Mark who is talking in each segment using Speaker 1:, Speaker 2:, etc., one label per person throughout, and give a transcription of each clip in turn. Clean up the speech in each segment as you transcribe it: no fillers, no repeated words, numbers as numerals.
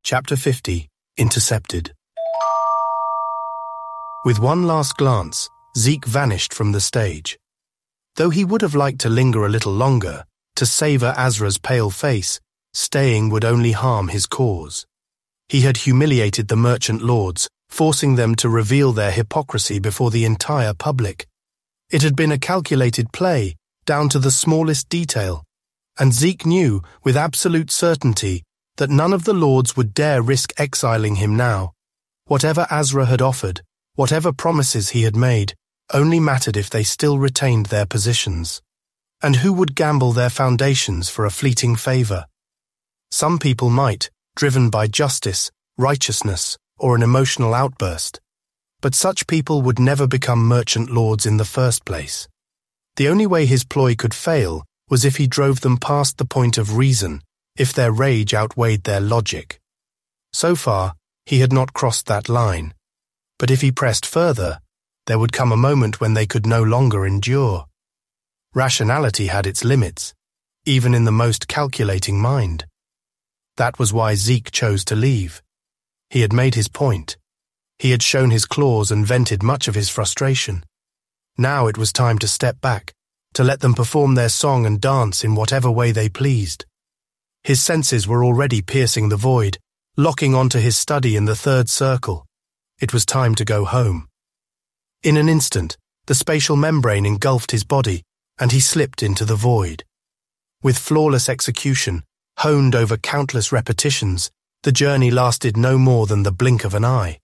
Speaker 1: Chapter 50. Intercepted. With one last glance, Zeke vanished from the stage. Though he would have liked to linger a little longer, to savor Azra's pale face, staying would only harm his cause. He had humiliated the merchant lords, forcing them to reveal their hypocrisy before the entire public. It had been a calculated play, down to the smallest detail, and Zeke knew with absolute certainty that none of the lords would dare risk exiling him now. Whatever Azra had offered, whatever promises he had made, only mattered if they still retained their positions. And who would gamble their foundations for a fleeting favor? Some people might, driven by justice, righteousness, or an emotional outburst. But such people would never become merchant lords in the first place. The only way his ploy could fail was if he drove them past the point of reason, if their rage outweighed their logic. So far, he had not crossed that line. But if he pressed further, there would come a moment when they could no longer endure. Rationality had its limits, even in the most calculating mind. That was why Zeke chose to leave. He had made his point. He had shown his claws and vented much of his frustration. Now it was time to step back, to let them perform their song and dance in whatever way they pleased. His senses were already piercing the void, locking onto his study in the third circle. It was time to go home. In an instant, the spatial membrane engulfed his body, and he slipped into the void. With flawless execution, honed over countless repetitions, the journey lasted no more than the blink of an eye.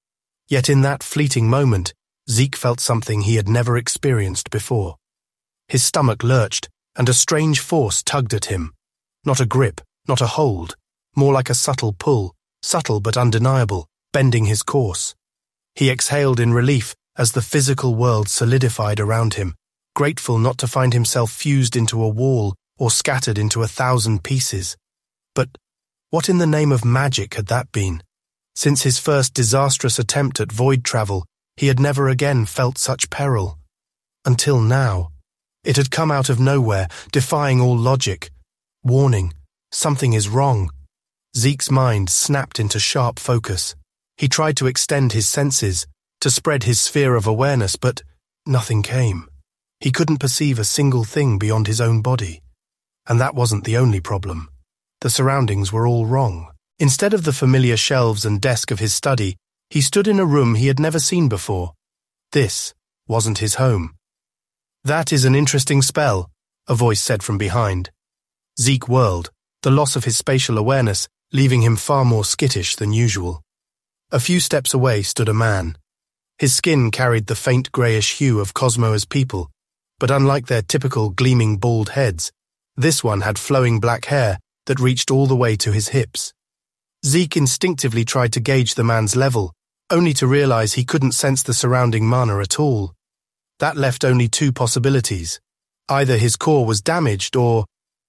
Speaker 1: Yet in that fleeting moment, Zeke felt something he had never experienced before. His stomach lurched, and a strange force tugged at him. Not a grip, not a hold, more like a subtle pull, subtle but undeniable, bending his course. He exhaled in relief as the physical world solidified around him, grateful not to find himself fused into a wall or scattered into 1,000 pieces. But what in the name of magic had that been? Since his first disastrous attempt at void travel, he had never again felt such peril. Until now. It had come out of nowhere, defying all logic. Warning, something is wrong. Zeke's mind snapped into sharp focus. He tried to extend his senses, to spread his sphere of awareness, but nothing came. He couldn't perceive a single thing beyond his own body. And that wasn't the only problem. The surroundings were all wrong. Instead of the familiar shelves and desk of his study, he stood in a room he had never seen before. This wasn't his home. "That is an interesting spell," a voice said from behind. Zeke whirled, the loss of his spatial awareness leaving him far more skittish than usual. A few steps away stood a man. His skin carried the faint greyish hue of Cosmoa's people, but unlike their typical gleaming bald heads, this one had flowing black hair that reached all the way to his hips. Zeke instinctively tried to gauge the man's level, only to realize he couldn't sense the surrounding mana at all. That left only two possibilities. Either his core was damaged or...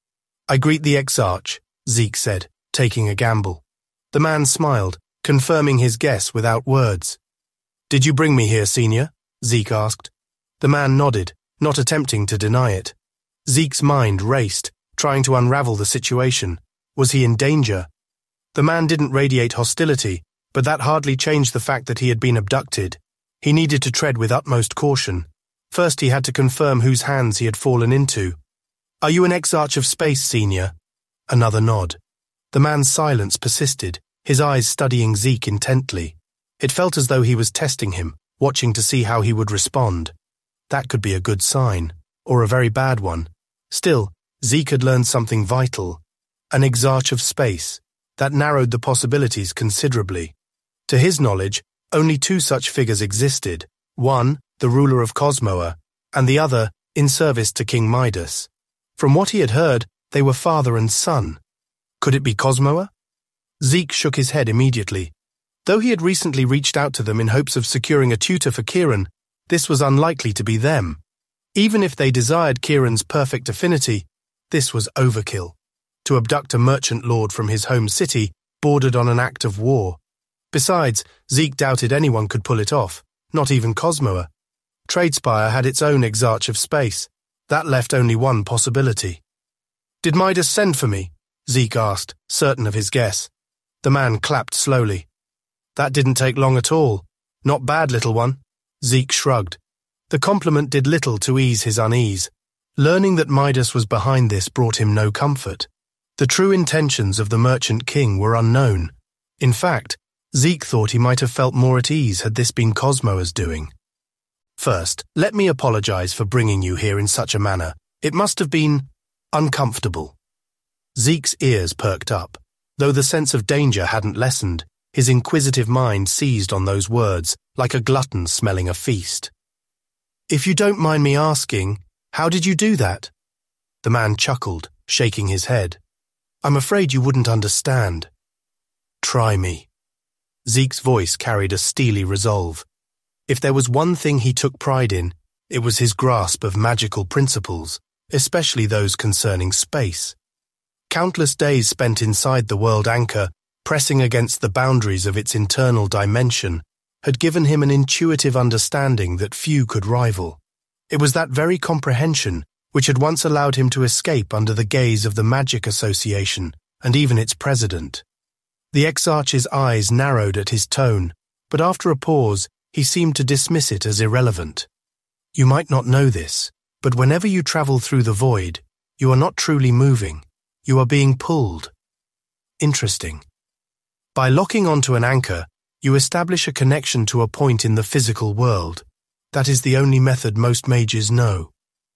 Speaker 1: "I greet the Exarch," Zeke said, taking a gamble. The man smiled, confirming his guess without words. "Did you bring me here, Senior?" Zeke asked. The man nodded, not attempting to deny it. Zeke's mind raced, trying to unravel the situation. Was he in danger? The man didn't radiate hostility, but that hardly changed the fact that he had been abducted. He needed to tread with utmost caution. First he had to confirm whose hands he had fallen into. "Are you an Exarch of Space, Senior?" Another nod. The man's silence persisted, his eyes studying Zeke intently. It felt as though he was testing him, watching to see how he would respond. That could be a good sign, or a very bad one. Still, Zeke had learned something vital. An Exarch of Space. That narrowed the possibilities considerably. To his knowledge, only two such figures existed. One, the ruler of Cosmoa, and the other, in service to King Midas. From what he had heard, they were father and son. Could it be Cosmoa? Zeke shook his head immediately. Though he had recently reached out to them in hopes of securing a tutor for Kieran, this was unlikely to be them. Even if they desired Kieran's perfect affinity, this was overkill. To abduct a merchant lord from his home city bordered on an act of war. Besides, Zeke doubted anyone could pull it off, not even Cosmoa. Tradespire had its own Exarch of Space. That left only one possibility. "Did Midas send for me?" Zeke asked, certain of his guess. The man clapped slowly. That didn't take long at all. Not bad, little one. Zeke shrugged. The compliment did little to ease his unease. Learning that Midas was behind this brought him no comfort. The true intentions of the merchant king were unknown. In fact, Zeke thought he might have felt more at ease had this been Cosmo's doing. First, let me apologize for bringing you here in such a manner. It must have been uncomfortable. Zeke's ears perked up. Though the sense of danger hadn't lessened, his inquisitive mind seized on those words like a glutton smelling a feast. If you don't mind me asking, how did you do that? The man chuckled, shaking his head. I'm afraid you wouldn't understand. Try me. Zeke's voice carried a steely resolve. If there was one thing he took pride in, it was his grasp of magical principles, especially those concerning space. Countless days spent inside the world anchor, pressing against the boundaries of its internal dimension, had given him an intuitive understanding that few could rival. It was that very comprehension which had once allowed him to escape under the gaze of the Magic Association and even its president. The Exarch's eyes narrowed at his tone, but after a pause, he seemed to dismiss it as irrelevant. You might not know this, but whenever you travel through the void, you are not truly moving. You are being pulled. Interesting. By locking onto an anchor, you establish a connection to a point in the physical world. That is the only method most mages know.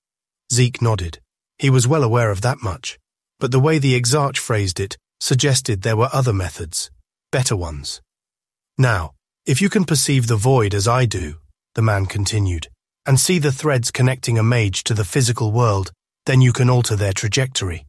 Speaker 1: Zeke nodded. He was well aware of that much, but the way the Exarch phrased it suggested there were other methods, better ones. Now, if you can perceive the void as I do, the man continued, and see the threads connecting a mage to the physical world, then you can alter their trajectory.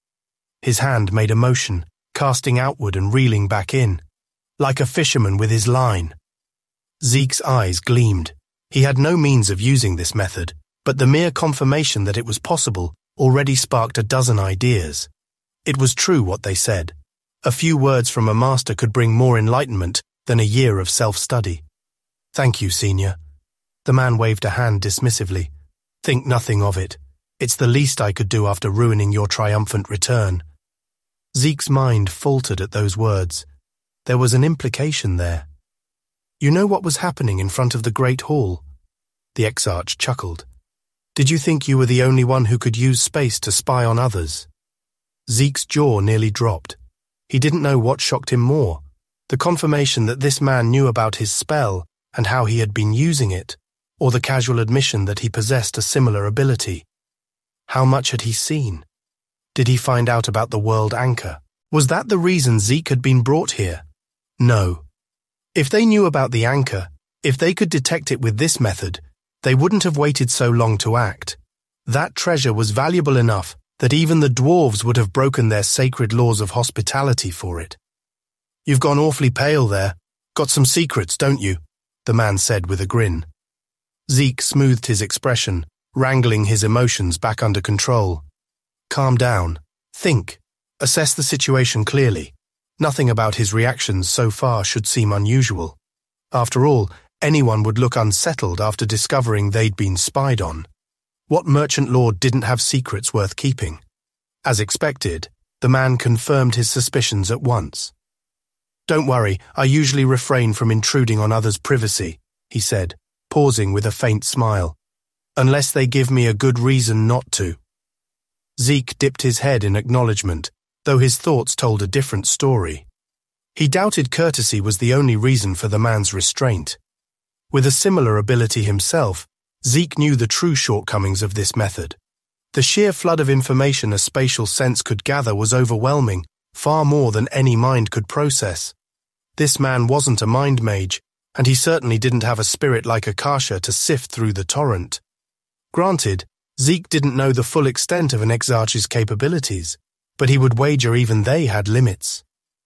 Speaker 1: His hand made a motion, casting outward and reeling back in, like a fisherman with his line. Zeke's eyes gleamed. He had no means of using this method, but the mere confirmation that it was possible already sparked a dozen ideas. It was true what they said. A few words from a master could bring more enlightenment than a year of self-study. Thank you, Senior. The man waved a hand dismissively. Think nothing of it. It's the least I could do after ruining your triumphant return. Zeke's mind faltered at those words. There was an implication there. You know what was happening in front of the Great Hall? The Exarch chuckled. Did you think you were the only one who could use space to spy on others? Zeke's jaw nearly dropped. He didn't know what shocked him more, the confirmation that this man knew about his spell and how he had been using it, or the casual admission that he possessed a similar ability. How much had he seen? Did he find out about the world anchor? Was that the reason Zeke had been brought here? No. If they knew about the anchor, if they could detect it with this method, they wouldn't have waited so long to act. That treasure was valuable enough that even the dwarves would have broken their sacred laws of hospitality for it. You've gone awfully pale there. Got some secrets, don't you? The man said with a grin. Zeke smoothed his expression, wrangling his emotions back under control. Calm down. Think. Assess the situation clearly. Nothing about his reactions so far should seem unusual. After all, anyone would look unsettled after discovering they'd been spied on. What merchant lord didn't have secrets worth keeping? As expected, the man confirmed his suspicions at once. Don't worry, I usually refrain from intruding on others' privacy, he said, pausing with a faint smile. Unless they give me a good reason not to. Zeke dipped his head in acknowledgement, though his thoughts told a different story. He doubted courtesy was the only reason for the man's restraint. With a similar ability himself, Zeke knew the true shortcomings of this method. The sheer flood of information a spatial sense could gather was overwhelming, far more than any mind could process. This man wasn't a mind mage, and he certainly didn't have a spirit like Akasha to sift through the torrent. Granted, Zeke didn't know the full extent of an Exarch's capabilities, but he would wager even they had limits.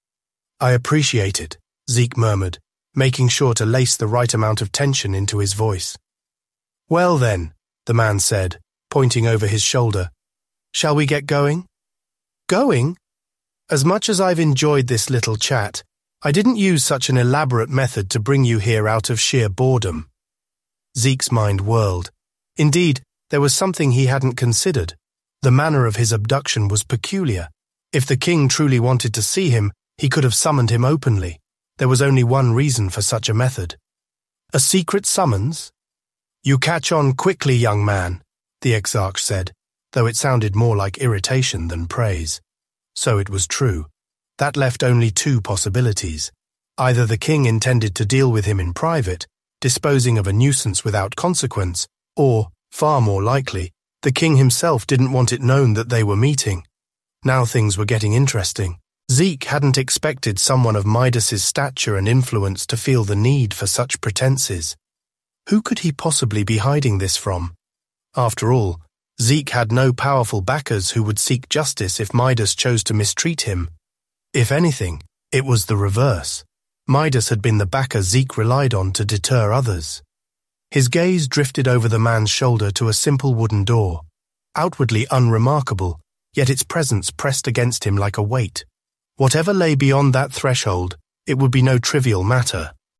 Speaker 1: I appreciate it, Zeke murmured, making sure to lace the right amount of tension into his voice. Well then, the man said, pointing over his shoulder. Shall we get going? Going? As much as I've enjoyed this little chat, I didn't use such an elaborate method to bring you here out of sheer boredom. Zeke's mind whirled. Indeed, there was something he hadn't considered. The manner of his abduction was peculiar. If the king truly wanted to see him, He could have summoned him openly. There was only one reason for such a method. A secret summons? You catch on quickly, young man, the exarch said, though it sounded more like irritation than praise. So it was true. That left only two possibilities. Either the king intended to deal with him in private, disposing of a nuisance without consequence, or, far more likely, the king himself didn't want it known that they were meeting. Now things were getting interesting. Zeke hadn't expected someone of Midas's stature and influence to feel the need for such pretenses. Who could he possibly be hiding this from? After all, Zeke had no powerful backers who would seek justice if Midas chose to mistreat him. If anything, it was the reverse. Midas had been the backer Zeke relied on to deter others. His gaze drifted over the man's shoulder to a simple wooden door, outwardly unremarkable, yet its presence pressed against him like a weight. Whatever lay beyond that threshold, it would be no trivial matter.